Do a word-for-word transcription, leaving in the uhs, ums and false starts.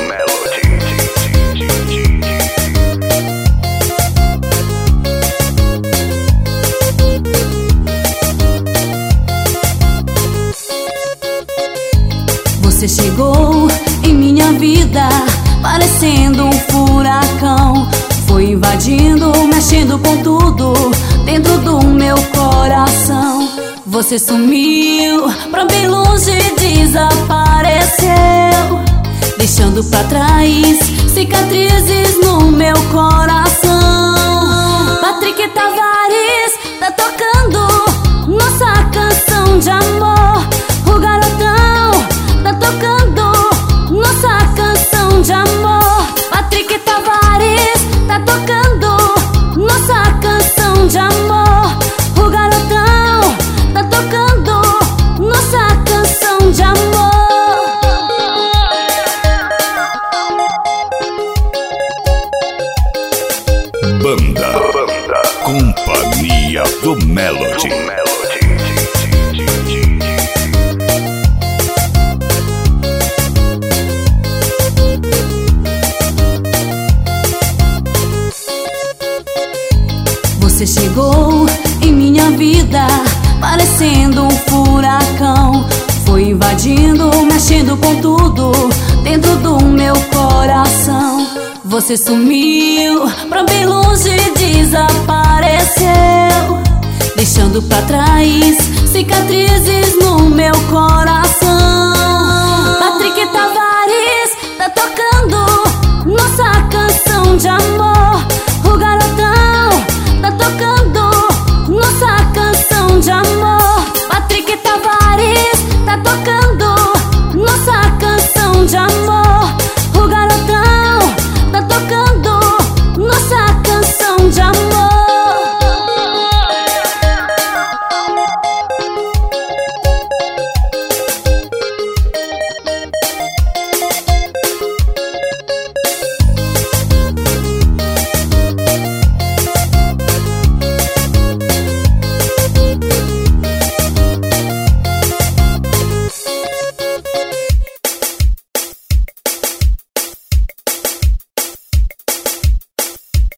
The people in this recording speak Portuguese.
Você chegou em minha vida parecendo um furacão. Foi invadindo, mexendo com tudo dentro do meu coração. Você sumiu pra bem longe, desapareceu, deixando pra trás cicatrizes no meu coração. Patrick Tavares tá tocando nossa canção de amor. O garotão tá tocando nossa canção de amor. Patrick Tavares tá tocando nossa canção de amor. O garotão tá tocando nossa canção de amor. Banda, Banda Companhia do Melody. Você chegou em minha vida parecendo um furacão. Foi invadindo, mexendo com tudo dentro do meu coração. Você sumiu pra bem longe, desapareceu, deixando pra trás cicatrizes no meu coração. Patrick Tavares tá tocando